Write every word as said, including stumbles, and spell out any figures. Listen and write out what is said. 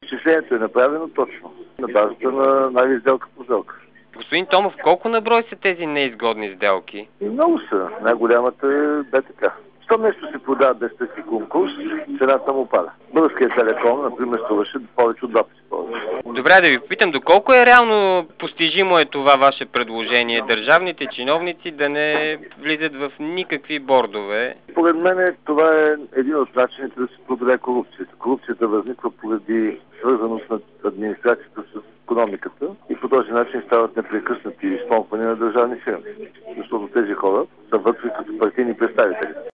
Изчислението е направено точно, на базата на анализ сделка по сделка. Господин Томов, колко на брой са тези неизгодни сделки? И много са. Най-голямата е БТК. Щом нещо се продава без такъв конкурс, цената му пада. Българският телеком, например, струваше повече от два пъти повече. Добре, да ви попитам, доколко е реално постижимо е това ваше предложение? Държавните чиновници да не влизат в никакви бордове? Поред мен това е един от начините да се преодолее корупцията. Корупцията възниква поради свързаност на администрацията с икономиката и по този начин стават непрекъснати изпомпвания на държавни фирми. Защото тези хора са вътре като партийни представители.